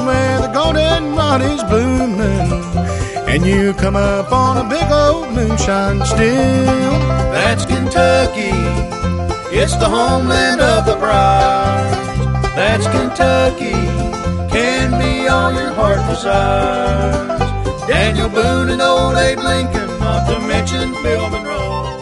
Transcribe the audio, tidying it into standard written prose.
where the goldenrod is blooming, and you come up on a big old moonshine still. That's Kentucky, it's the homeland of the bride. That's Kentucky, can be all your heart desires. Daniel Boone and old Abe Lincoln, not to mention Bill Monroe.